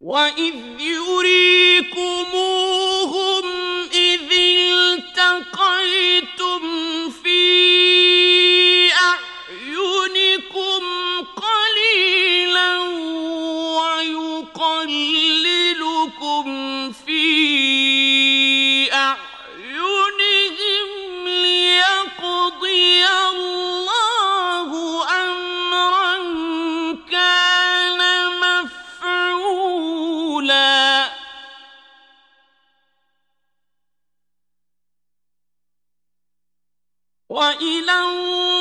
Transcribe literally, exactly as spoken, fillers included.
وَإِذْ يُرِيكُمُوهُمْ إِذِ الْتَقَيْتُمْ فِي أَعْيُنِكُمْ قَلِيلًا وَيُقَلِّلُكُمْ فِي أَعْيُنِهِمْ لِيَقْضِيَ اللَّهُ أَمْرًا كَانَ مَفْعُولًا. وَإِلَى